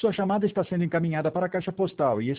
Sua chamada está sendo encaminhada para a caixa postal e